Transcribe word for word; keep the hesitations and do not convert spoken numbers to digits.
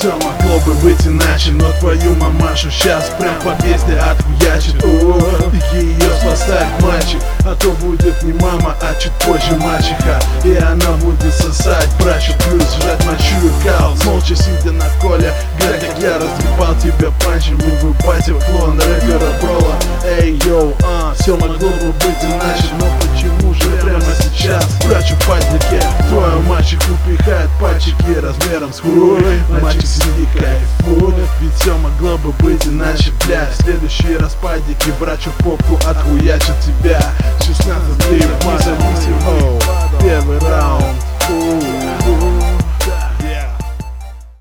Все могло бы быть иначе, но твою мамашу сейчас прям в подъезде отхуячит. О, ее спасает мальчик, а то будет не мама, а чуть позже мачеха. И она будет сосать брачу, плюс жрать мочу и кал. Молча сидя на коле, глядя как я разъебал тебя панчами. Вы батя клон рэпера Брола. Эй, йоу, а, все могло бы быть иначе, но почему же прямо сейчас брачу в паднике? Твой мальчик упихает пальчики размером с хуй. Мальчик сиди кайфуй, ведь все могло бы быть иначе, бля. Следующий раз падики брачу попку отхуячат тебя. шестнадцать независимый, первый раунд.